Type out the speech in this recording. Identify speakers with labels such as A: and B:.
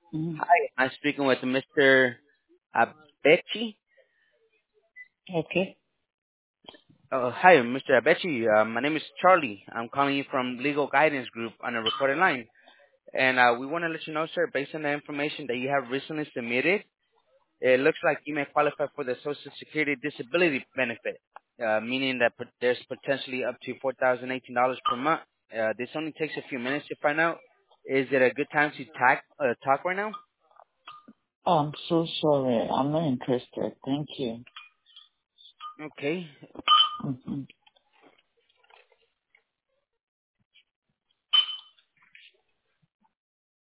A: Mm,
B: Hi, I'm speaking with Mr. Abechi.
A: okay.
B: Hi, Mr. Abechi. My name is Charlie. I'm calling you from Legal Guidance Group on a recorded line. And we want to let you know, sir, based on the information that you have recently submitted, it looks like you may qualify for the Social Security Disability Benefit, meaning that there's potentially up to $4,018 per month. This only takes a few minutes to find out. Is it a good time to talk right now?
A: I'm so sorry. I'm not interested. Thank you.
B: Okay.
A: Mm-hmm.